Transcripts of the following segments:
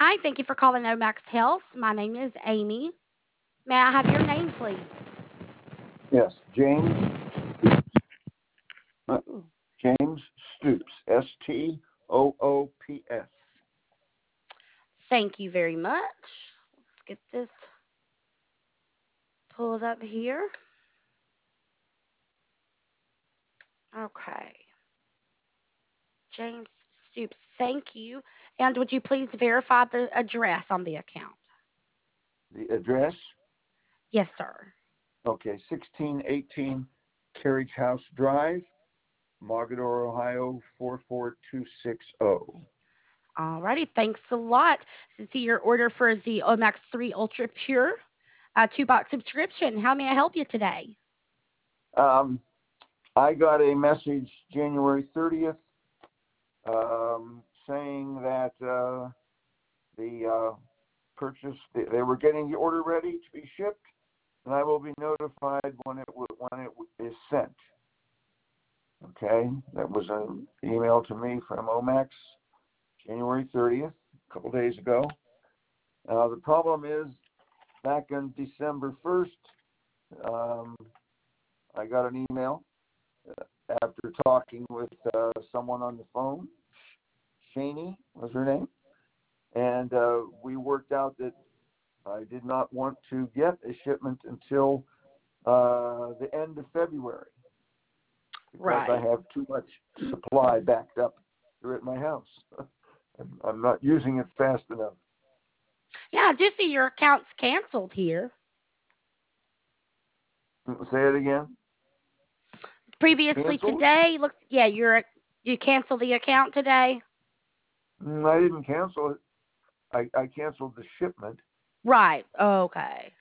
Hi, thank you for calling Omax Health. My name is Amy. May I have your name, please? Yes, uh, James Stoops, Stoops. Thank you very much. Let's get this pulled up here. Okay. James Stoops, thank you. And would you please verify the address on the account? The address, Yes, sir. okay, 1618 Carriage House Drive, Mogador, Ohio, 44260. Alrighty, thanks a lot. To see your order for the Omax 3 Ultra Pure 2-box subscription. How may I help you today? Um, I got a message January 30th saying that the purchase, they were getting the order ready to be shipped, and I will be notified when it is sent. Okay, that was an email to me from Omax, January 30th, a couple days ago. The problem is, back on December 1st, I got an email after talking with someone on the phone. Shani was her name, and we worked out that I did not want to get a shipment until the end of February because Right. I have too much supply backed up here at my house. I'm not using it fast enough. Yeah, I do see your account's canceled here. Say it again. Previously Canceled? today, looks yeah, you canceled the account today. I didn't cancel it. I canceled the shipment. Right. Okay.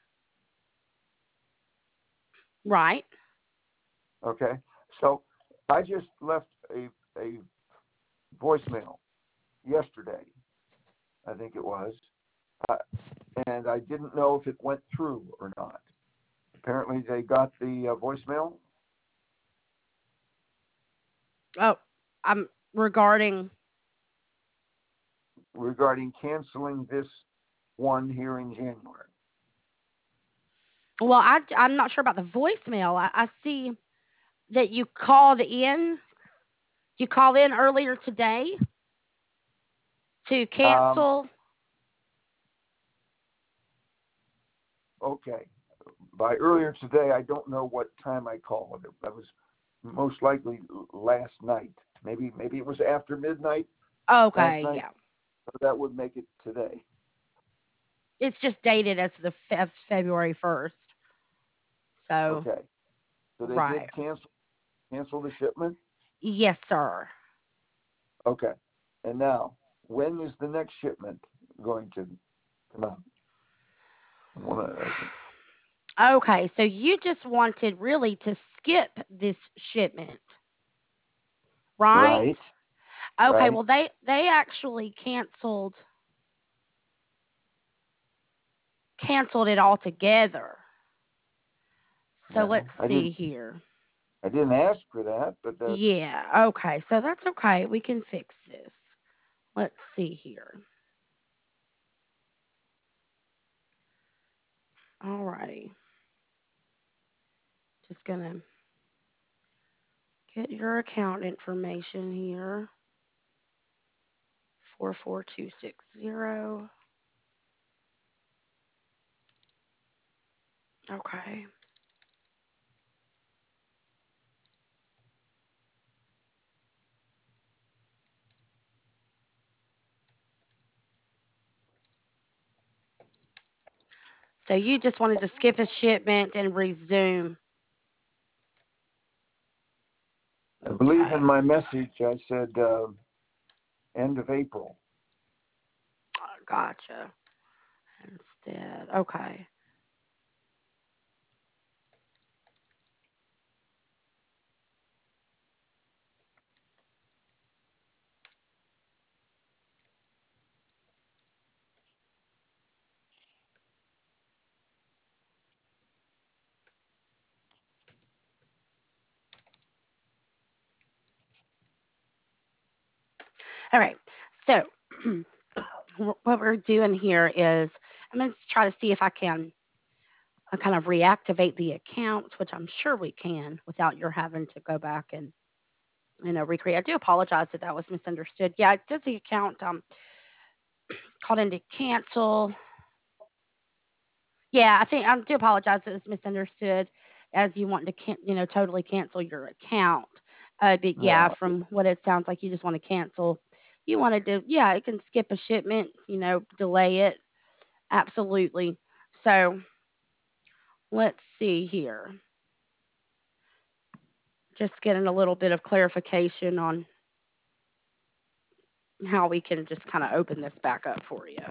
Right. Okay. So I just left a voicemail yesterday, I think it was, uh, and I didn't know if it went through or not. Apparently, they got the voicemail Oh, I'm regarding. regarding canceling this one here in January. Well, I'm not sure about the voicemail. I see that you called in. You called in earlier today to Um, cancel. okay. By earlier today, I don't know what time I called. That was most likely last night. Maybe it was after midnight last Okay, night. yeah. So that would make it today. It's just dated as the February 1st. So, Okay. So they did right. cancel the shipment. Yes, sir. Okay. And now, when is the next shipment going to come out? I want to. Okay, so you just wanted really to skip this shipment, right? Right. Okay, Right. well they actually canceled it altogether. So Yeah. let's see here. I didn't ask for that, but that's Yeah, okay. So that's okay. We can fix this. Let's see here. Alrighty. Just gonna get your account information here. 44260. Okay. So you just wanted to skip a shipment and resume. I believe in Okay. my message I said end of April. Gotcha. Instead. Okay. All right. So what we're doing here is I'm going to try to see if I can kind of reactivate the account, which I'm sure we can without your having to go back and recreate. I do apologize if that was misunderstood. Yeah, it does the account called in to cancel. Yeah, I think I do apologize. It was misunderstood as you want to totally cancel your account. But yeah, No. from what it sounds like, you just want to cancel. You wanted to, yeah, it can skip a shipment, delay it. Absolutely. So let's see here. Just getting a little bit of clarification on how we can just kind of open this back up for you.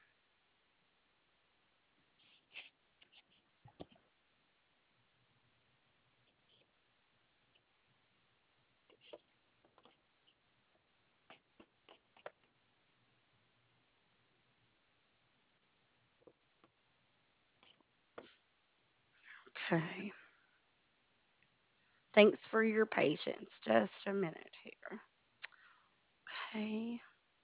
Okay. Thanks for your patience. Just a minute here. Okay.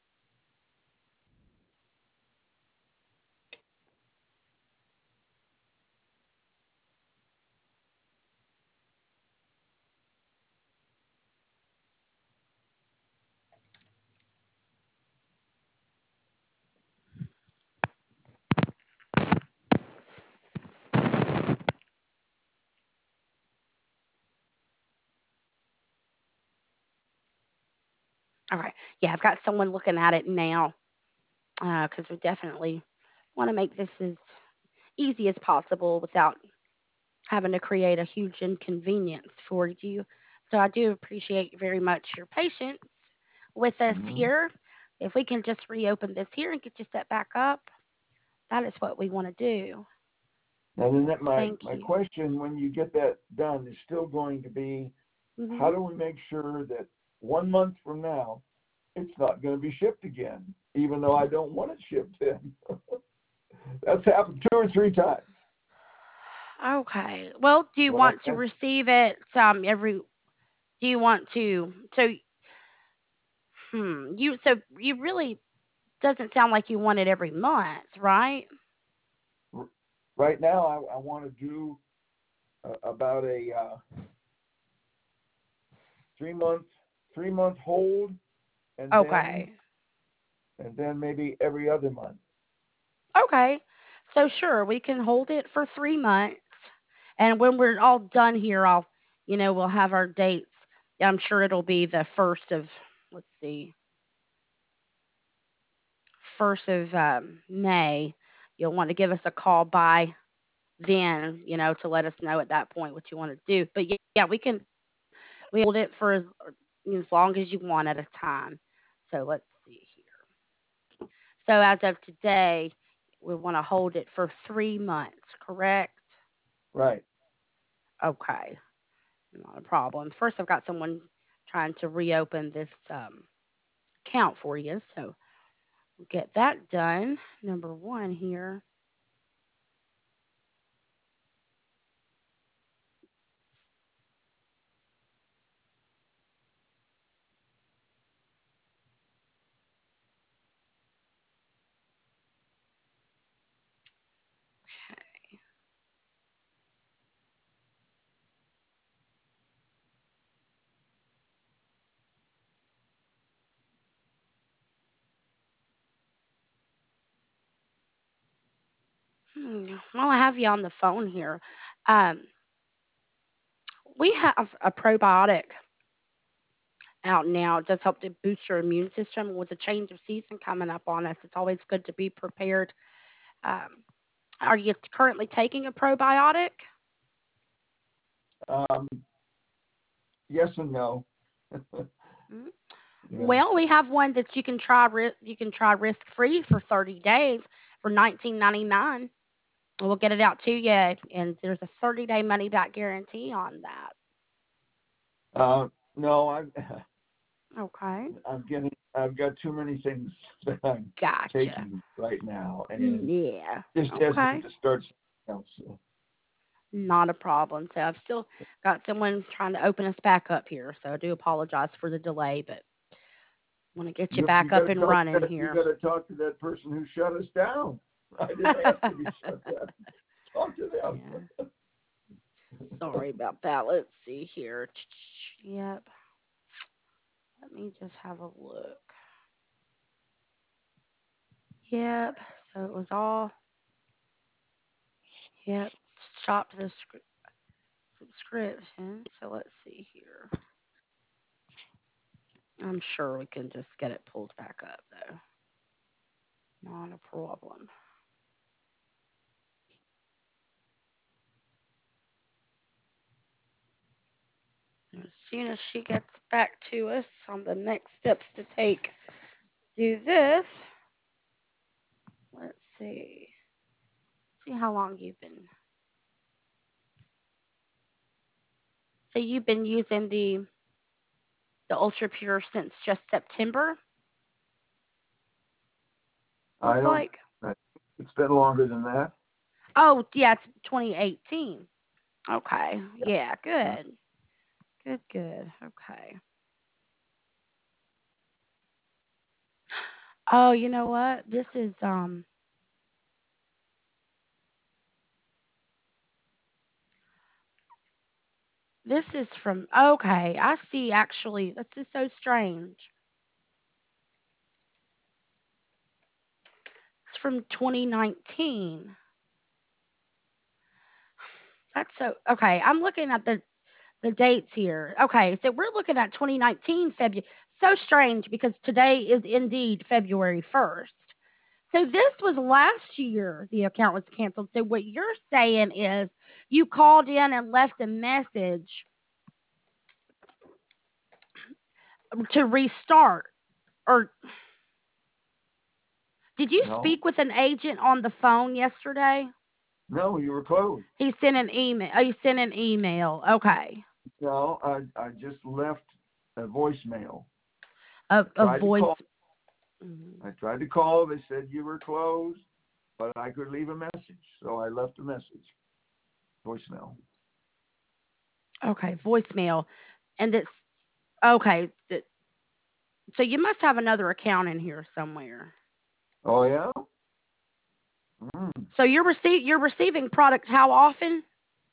All right. Yeah, I've got someone looking at it now because we definitely want to make this as easy as possible without having to create a huge inconvenience for you. So I do appreciate very much your patience with us Mhm. here. If we can just reopen this here and get you set back up, that is what we want to do. And then that Thank my you. question when you get that done is still going to be, Hmm. how do we make sure that 1 month from now it's not going to be shipped again, even though I don't want it shipped then? That's happened 2 or 3 times. Okay. Well, do you When I want to receive it every? Do you want to? You really doesn't sound like you want it every month, right? right now I want to do about a 3 month 3 month hold, and then Okay. maybe every other month. Okay. So sure, we can hold it for 3 months, and when we're all done here, we'll have our dates. I'm sure it'll be the first of, let's see, 1st of May. You'll want to give us a call by then, to let us know at that point what you want to do. But yeah, we hold it for as long as you want at a time. So let's see here. So as of today, we want to hold it for 3 months, correct? Right. Okay, not a problem. First, I've got someone trying to reopen this account for you, so we'll get that done. Number one here. While I have you on the phone here, um, we have a probiotic out now. It does help to boost your immune system with the change of season coming up on us. It's always good to be prepared. Um, are you currently taking a probiotic? um, yes and no. Mhm. Yeah. Well, we have one that you can try. You can try risk free for 30 days for 19.99. We'll get it out to you, and there's a 30-day money back guarantee on that. No, Okay, I've got too many things that I'm gotcha. taking right now, and Yeah. just hesitant Okay. to start something else. Not a problem. So I've still got someone trying to open us back up here. So I do apologize for the delay, but Want to get you You back got up to and talk to running you here. got to talk to that person who shut us down. I didn't ask to be shut down. Talk to them. Yeah. Sorry about that. Let's see here. Yep. Let me just have a look. Yep. So it was all, yep, stopped the subscription. So let's see here. I'm sure we can just get it pulled back up though. Not a problem. As soon as she gets back to us on the next steps to take, do this. Let's see. See how long you've been. So you've been using the Ultra Pure since just September. I Looks don't. like. It's been longer than that. Oh yeah, it's 2018. Okay. Yeah. Yeah. Good. Good. Good. Okay. Oh, you know what? This is from. Okay, I see. Actually, this is so strange. It's from 2019. That's so okay. I'm looking at the dates here. Okay, so we're looking at 2019 February. So strange because today is indeed February 1st. So this was last year the account was canceled. So what you're saying is you called in and left a message to restart, or did you No, speak with an agent on the phone yesterday? no, you were closed. He sent an email. Oh, you sent an email. Okay. No, I just left a voicemail. A Tried to call. voice. Mhm. I tried to call. They said you were closed, but I could leave a message, so I left a message, voicemail. Okay, voicemail. And it's okay. So you must have another account in here somewhere. Oh yeah. Mm. So you're receiving product how often?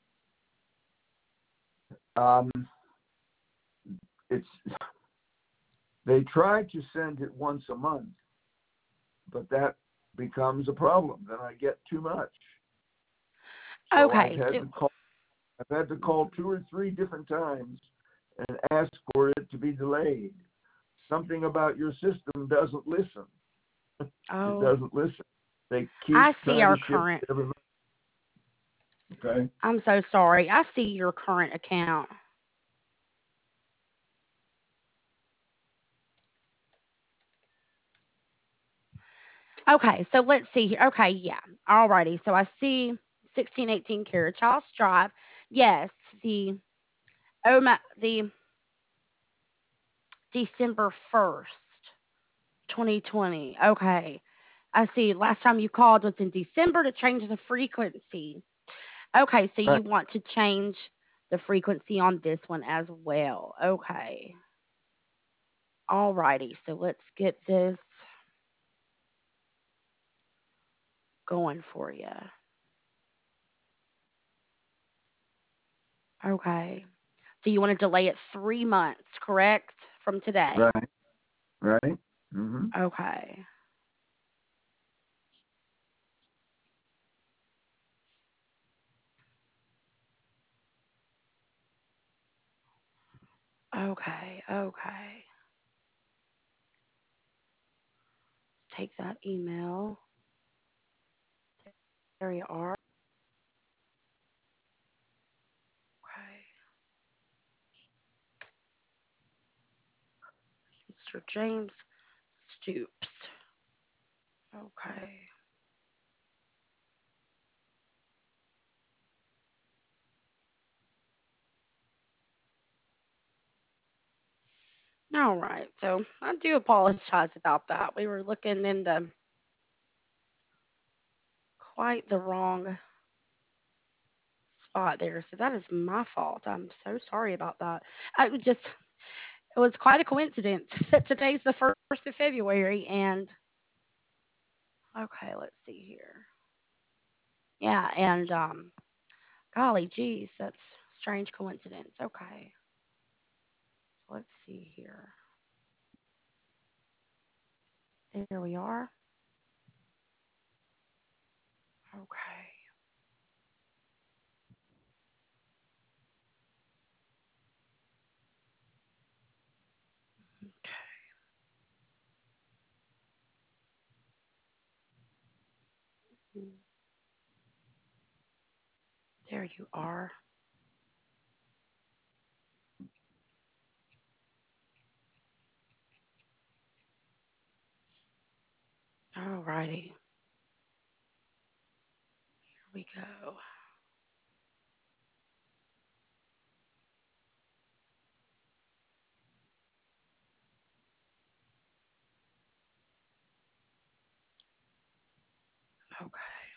Um, it's they try to send it once a month, but that becomes a problem. Then I get too much, so Okay. So I've had to call mhm. 2 or 3 different times and ask for it to be delayed. Something about your system doesn't listen. It Oh, doesn't listen. They keep I see trying to our ship current. every month. Okay. I'm so sorry. I see your current account. Okay, so let's see here. Okay, yeah. Alrighty. So I see 1618 Carriage House Drive. Yes, the December 1st, 2020. Okay. I see. Last time you called was in December to change the frequency. Okay, so Right. you want to change the frequency on this one as well. Okay. Alrighty. So let's get this going for you. Okay. So you want to delay it 3 months, correct? From today. Right. Right. Mm-hmm. Okay. Okay. Okay. Let's take that email. There you are. Okay. Mr. James Stoops. Okay. All right. So I do apologize about that. We were looking into quite the wrong spot there. So that is my fault. I'm so sorry about that. I just It was quite a coincidence that today's the 1st of February, and okay, let's see here. Yeah, and golly geez, that's strange coincidence. Okay, so let's see here. There we are. Okay. Mm, there you are. Alrighty. Here we go. Okay.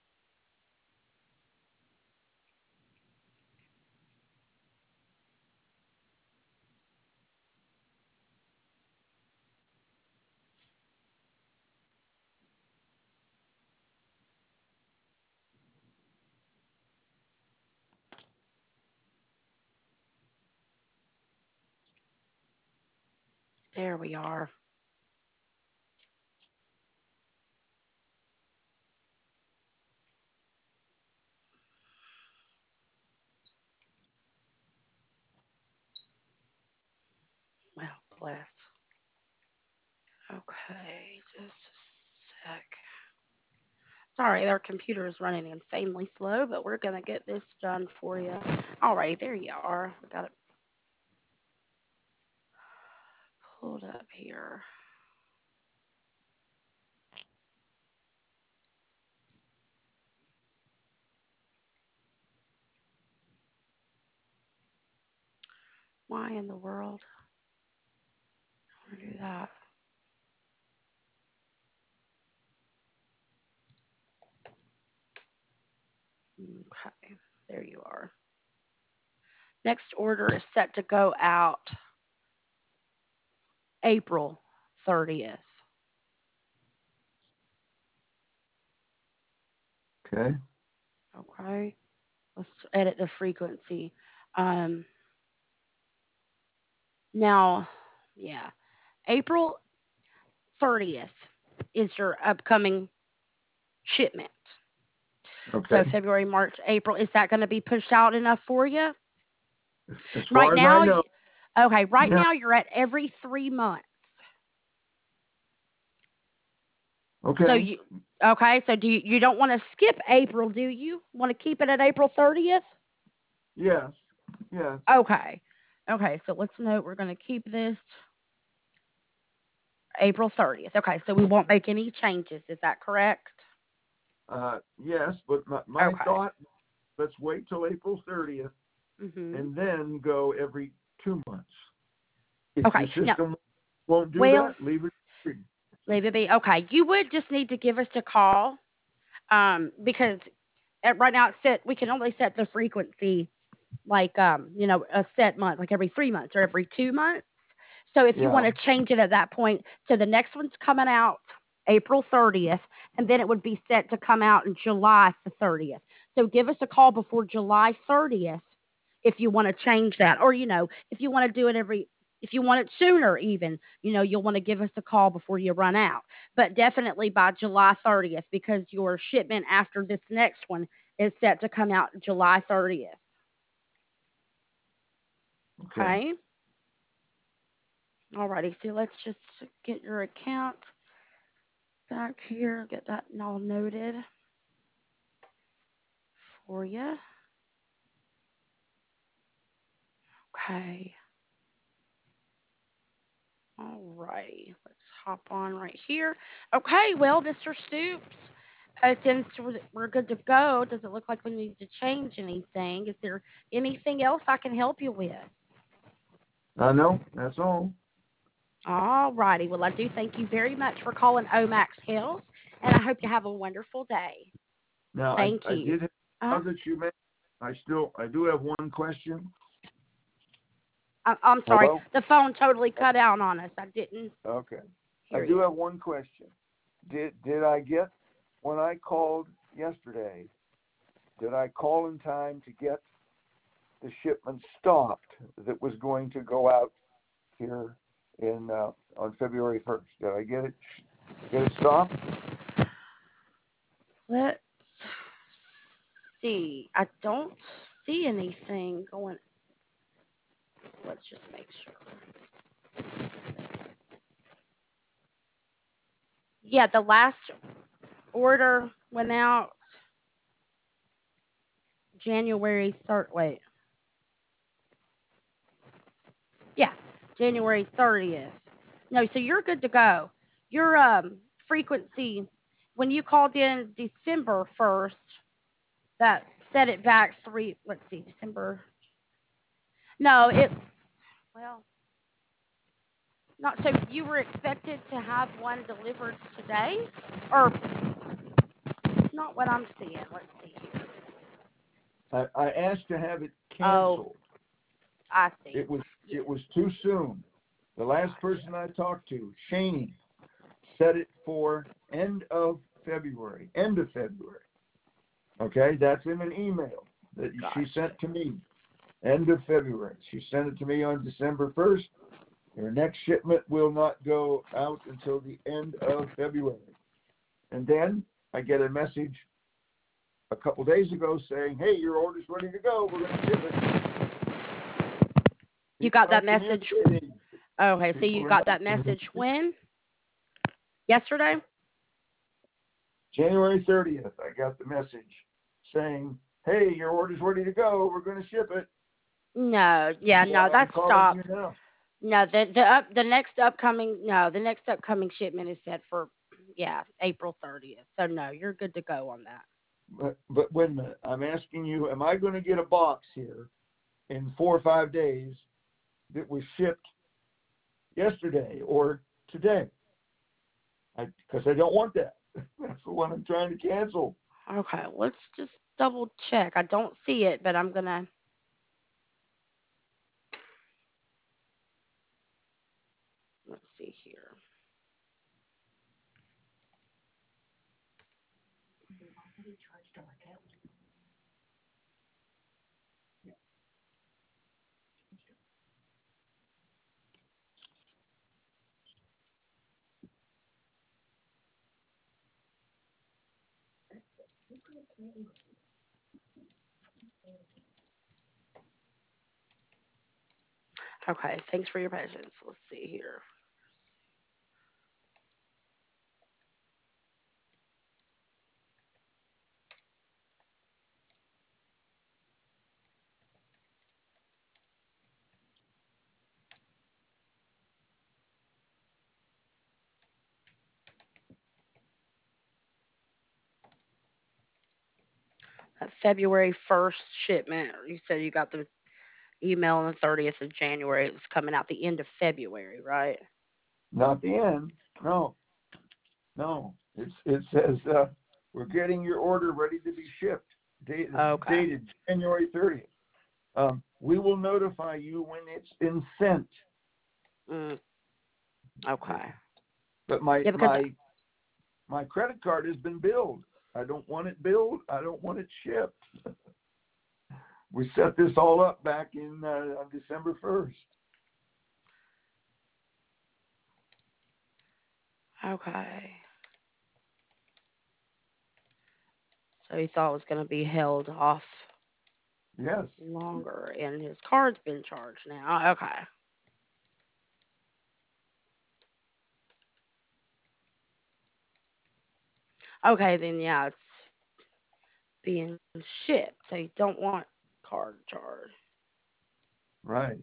There we are. Well, bless. Okay, just a sec. Sorry, our computer is running insanely slow, but we're gonna get this done for you. All right, there you are. We got it pulled up here. Why in the world? I want to do that. Okay, there you are. Next order is set to go out April 30th. Okay. Okay, let's edit the frequency. Um, now, yeah, April 30th is your upcoming shipment. So Okay. February, March, April, is that going to be pushed out enough for you? As Right far as I now, know, okay, right yeah. now you're at every 3 months. So Okay. okay, so you don't want to skip April, do you? Want to keep it at April 30th? Yes. Yes. Okay. Okay, so let's note we're going to keep this April 30th. Okay, so we won't make any changes. Is that correct? Yes, but my Okay. thought, let's wait till April 30th Mhm. and then go every 2 months. If Okay. your Now, system won't do well, that, leave it free. leave it be. Okay, you would just need to give us a call because right now it's set we can only set the frequency like a set month like every 3 months or every 2 months. So if you want Yeah. to change it at that point, so the next one's coming out April 30th, and then it would be set to come out in July the 30th. So give us a call before July 30th if you want to change that, or if you want to do it every if you want it sooner, even you'll want to give us a call before you run out, but definitely by July 30th because your shipment after this next one is set to come out July 30th. Okay. Okay. Alrighty. So let's just get your account back here. Get that all noted for you. Okay. Alrighty. Let's hop on right here. Okay. Well, Mr. Stoops, since we're good to go, does it look like we need to change anything? Is there anything else I can help you with? No, that's all. All righty. Well, I do thank you very much for calling Omax Health, and I hope you have a wonderful day. Now, Thank I you. did have, Uh, now that you mentioned, I do have one question. I'm sorry. Hello? The phone totally cut out on us. I didn't Okay. I hear do you. have one question. Did I get when I called yesterday? Did I call in time to get the shipment stopped that was going to go out here in on February 1st? Did I get it stopped? Let's see. I don't see anything going. Let's just make sure. Yeah, the last order went out January 3rd. Wait. Yeah, January 30th. No, so you're good to go. Your frequency when you called in December 1st, that set it back 3, let's see, December. No, it well, not so you were expected to have one delivered today, or it's not what I'm seeing. Let's see here. I asked to have it Oh, canceled. I see. It was Yeah, it was too soon. The last gotcha. person I talked to, Shaney, set it for end of February. End of February. Okay, that's in an email that she Gotcha. sent to me. End of February. She sent it to me on December 1st. Your next shipment will not go out until the end of February. And then I get a message a couple days ago saying, "Hey, your order's ready to go. We're going to ship it." You People got that aren't message. communicating. Okay, so you People are got not that message communicating. when? Yesterday? January 30th, I got the message saying, "Hey, your order's ready to go. We're going to ship it." No, yeah, That's no, why I'm that's calling you stopped. now. No, the next upcoming shipment is set for yeah, April 30th. So no, you're good to go on that. But wait a minute. I'm asking you, am I going to get a box here in 4 or 5 days that was shipped yesterday or today? Because I don't want that. That's the one I'm trying to cancel. Okay, let's just double check. I don't see it, but I'm gonna let's see here. Okay, thanks for your patience. Let's see here. That February 1st shipment, you said you got the email on the 30th of January. It was coming out the end of February, right? Not the end. No, no. It says we're getting your order ready to be shipped. Okay. Dated January 30th. We will notify you when it's been sent. Mm, okay. But Yeah, because my credit card has been billed. I don't want it billed. I don't want it shipped. We set this all up back in on December 1st. okay. So he thought it was going to be held off Yes. longer, and his card's been charged now. Okay. Okay, then yeah, it's being shipped, so you don't want card charge. Right.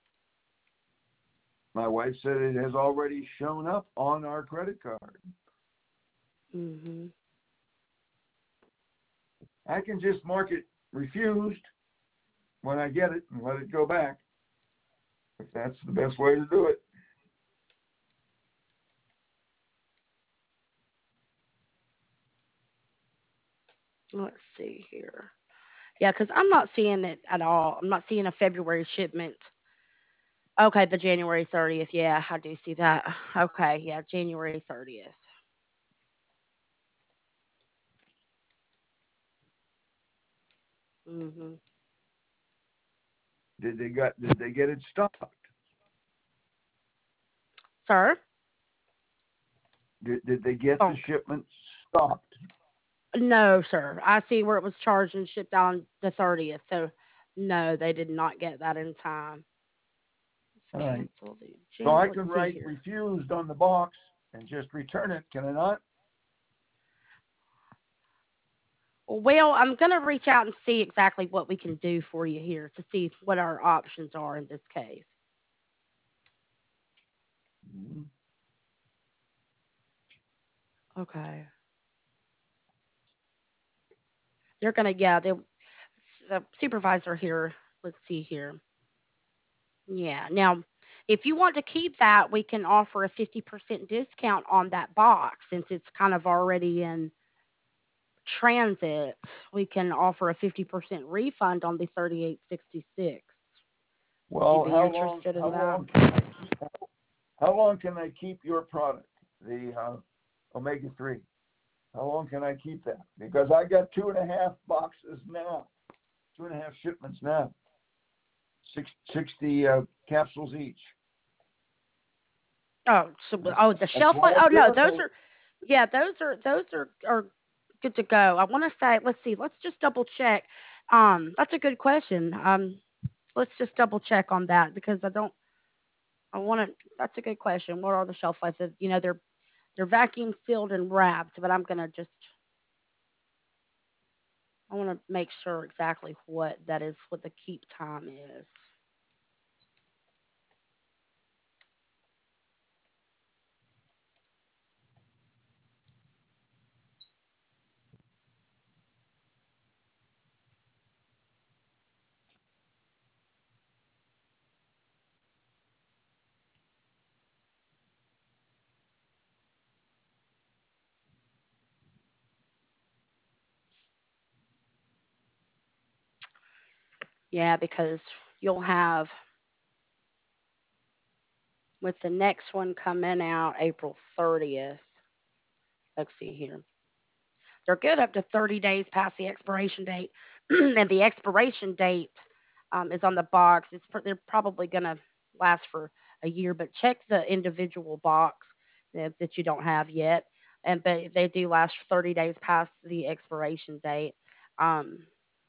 My wife said it has already shown up on our credit card. Mhm. I can just mark it refused when I get it and let it go back. If that's the best way to do it. Let's see here. Yeah, because I'm not seeing it at all. I'm not seeing a February shipment Okay, the January 30th. Yeah, I do see that. Okay, yeah, January 30th. Mhm. Did they get it stopped? Sir? Did they get the Oh, shipment stopped? no, sir. I see where it was charged and shipped on the 30th. So, no, they did not get that in time. Let's All right. cancel the So I January. can Let's see write here. refused on the box and just return it, can I not? Well, I'm going to reach out and see exactly what we can do for you here to see what our options are in this case. Mhm. Okay. They're going to, yeah, the supervisor here. Let's see here. Yeah. Now, if you want to keep that, we can offer a 50% discount on that box since it's kind of already in transit. We can offer a 50% refund on the 3866. Would you Well, be interested in that? how long can I keep your product, the omega 3? How long can I keep that? Because I got 2.5 boxes now, 2.5 shipments now, 60 capsules each. Oh, so That's oh, the that's shelf life. why I'm Oh no, those careful. are yeah, those are good to go. I want to say, let's see, let's just double check. That's a good question. Let's just double check on that because I don't. I want to. That's a good question. What are the shelf life? They're vacuum sealed and wrapped, but I'm gonna just. I want to make sure exactly what that is, what the keep time is. Yeah, because you'll have with the next one coming out April 30th. Let's see here. They're good up to 30 days past the expiration date, and the expiration date is on the box. They're probably going to last for a year, but check the individual box that you don't have yet. And but they do last 30 days past the expiration date. Um,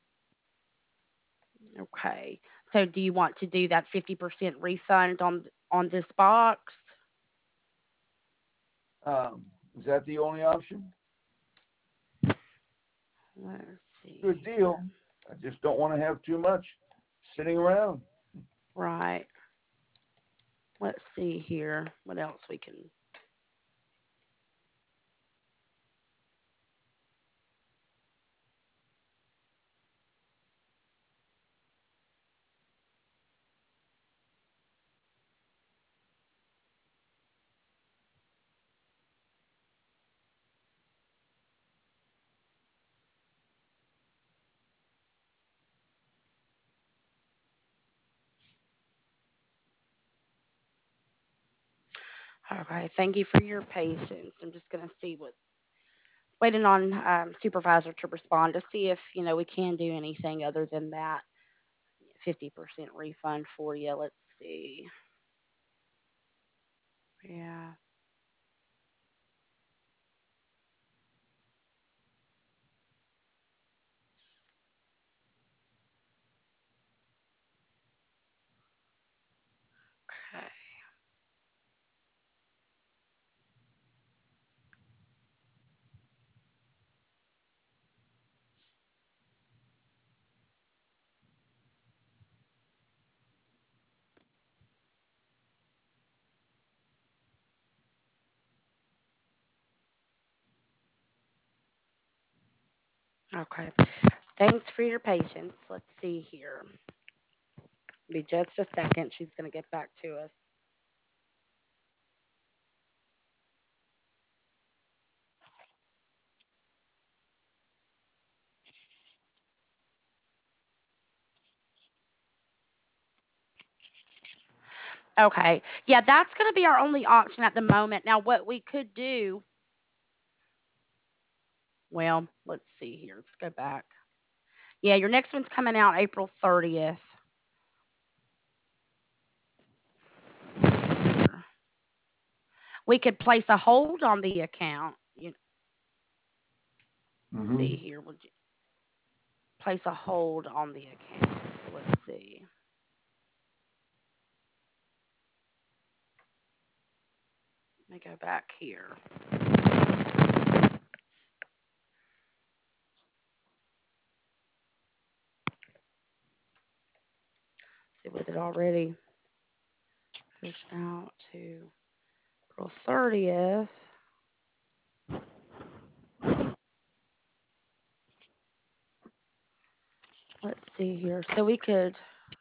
okay. So do you want to do that 50% refund on this box? Is that the only option? Let's see Good here. deal. I just don't want to have too much sitting around. Right. Let's see here. What else we can. Okay. Thank you for your patience. I'm just gonna see what waiting on supervisor to respond to see if we can do anything other than that 50% refund for you. Let's see. Yeah. Okay. Okay. Thanks for your patience. Let's see here. Be just a second. She's gonna get back to us. Okay. Yeah, that's going to be our only option at the moment. Now, what we could do, well, let's see here. Let's go back. Yeah, your next one's coming out April 30th. We could place a hold on the account. Let's Mm-hmm. see here. Would you place a hold on the account? So let's see. Let me go back here. See, with it already pushed out to April 30th. Let's see here. So we could.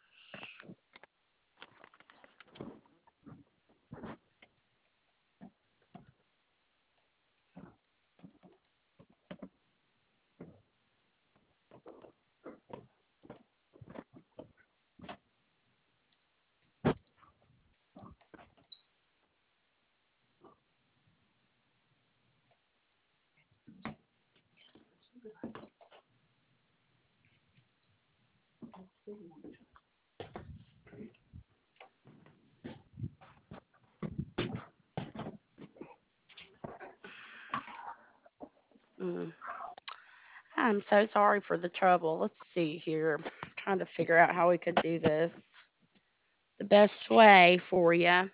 Mm, I'm so sorry for the trouble. Let's see here. Trying to figure out how we could do this the best way for you.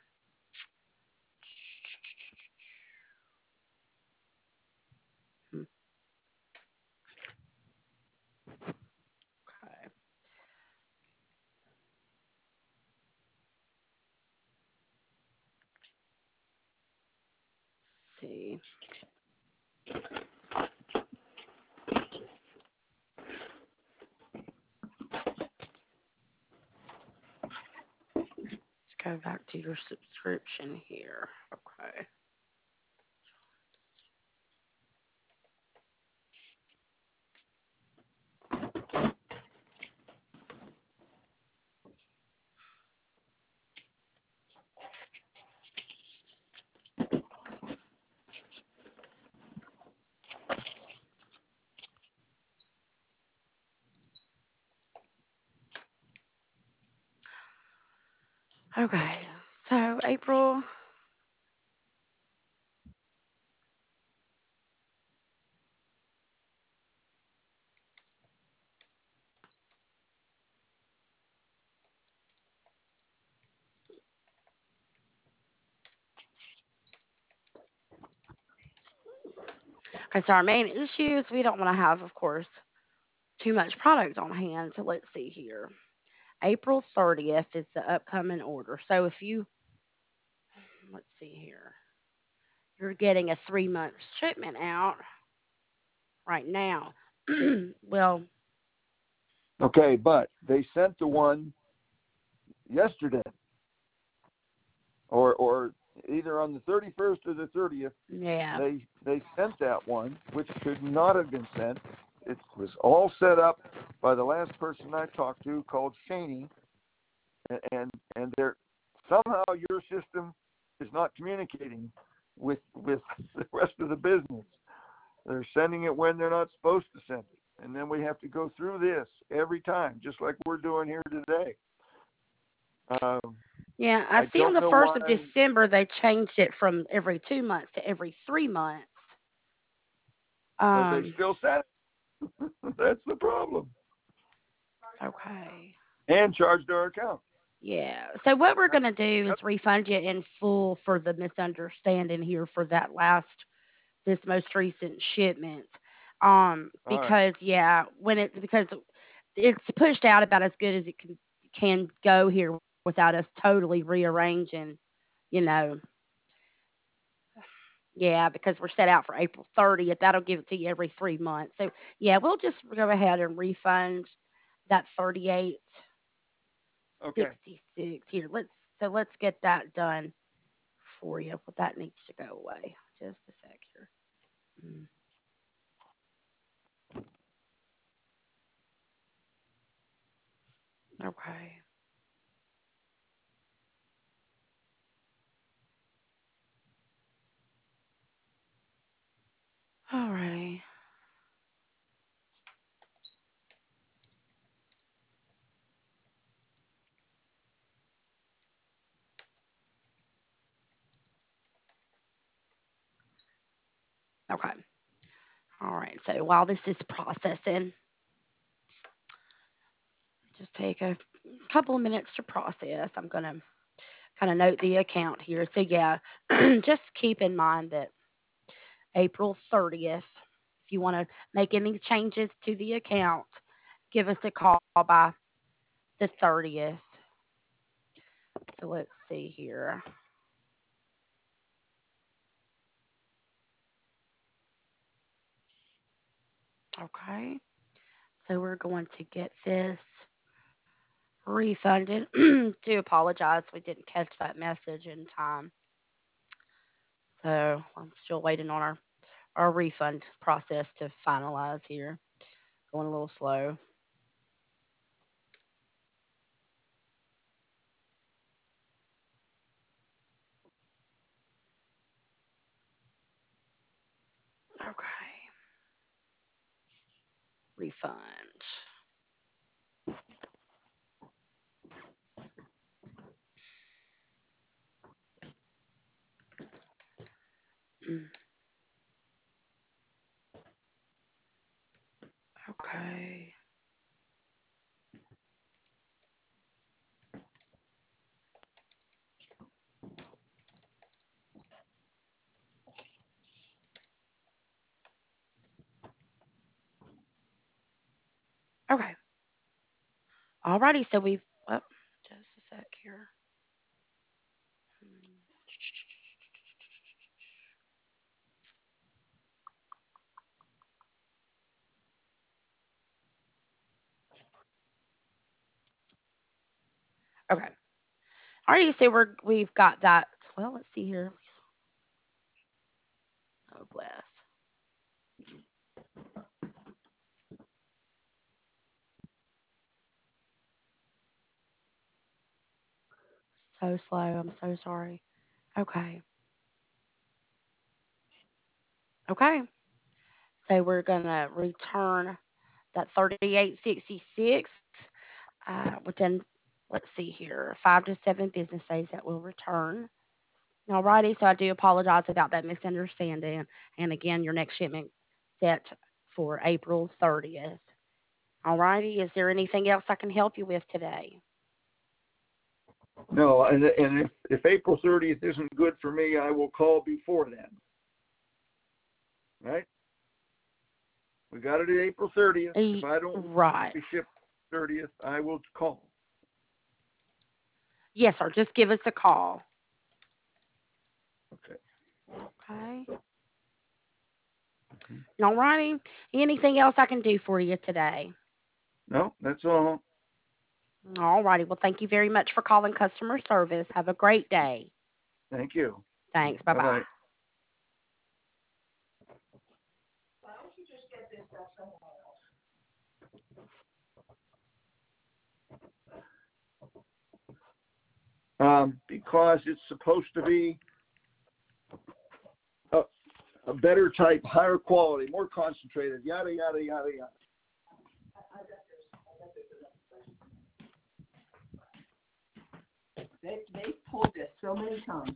Okay. Let's see. Let's go back to your subscription here. Okay. Okay. So April. Okay. So our main issue is we don't want to have, of course, too much product on hand. So let's see here. April 30th is the upcoming order. So if you, let's see here, you're getting a 3 month shipment out right now. Well, Okay, but they sent the one yesterday, or either on the 31st or the 30th. yeah. They sent that one, which should not have been sent. It was all set up by the last person I talked to, called Shaney, and they're somehow your system is not communicating with the rest of the business. They're sending it when they're not supposed to send it, and then we have to go through this every time, just like we're doing here today. Um, Yeah, I I see on don't the know 1st of why, December they changed it from every 2 months to every 3 months. but they Um, still sent it. That's the problem. okay. And charged our account. Yeah. So what we're Yep. gonna do is refund you in full for the misunderstanding here for that last this most recent shipment. All right. Because yeah, when it because it's pushed out about as good as it can go here without us totally rearranging, you know. Yeah, because we're set out for April 30th. That'll give it to you every 3 months. So yeah, we'll just go ahead and refund that 38.66 Okay. here. Let's get that done for you. But that needs to go away. Just a sec here. Mm, okay. Alrighty. Okay. All right. So while this is processing, just take a couple of minutes to process. I'm going to kind of note the account here. So, yeah, just keep in mind that April 30th, if you want to make any changes to the account, give us a call by the 30th. So, let's see here. Okay. So, we're going to get this refunded. Do apologize. We didn't catch that message in time. So, I'm still waiting on our refund process to finalize here. Going a little slow. Okay. Refund. Mm, okay. Okay. Alrighty. So we've. Oh, just a sec here. Okay. Alrighty. So we've got that. Well, let's see here. Oh, bless. So slow. I'm so sorry. Okay. Okay. So we're gonna return that 3866 within. Let's see here. 5 to 7 business days that will return. Alrighty, so I do apologize about that misunderstanding. And again, your next shipment set for April 30th. Alrighty, is there anything else I can help you with today? No, and if April 30th isn't good for me, I will call before then. Right? We got it at April 30th. If I don't Right. be shipped 30th, I will call. Yes, sir. Just give us a call. Okay. Okay. Alrighty. Anything else I can do for you today? No, that's all. Alrighty. Well, thank you very much for calling customer service. Have a great day. Thank you. Thanks. Bye bye. Bye-bye. Because it's supposed to be a better type, higher quality, more concentrated, yada, yada, yada, yada. They pulled this so many times.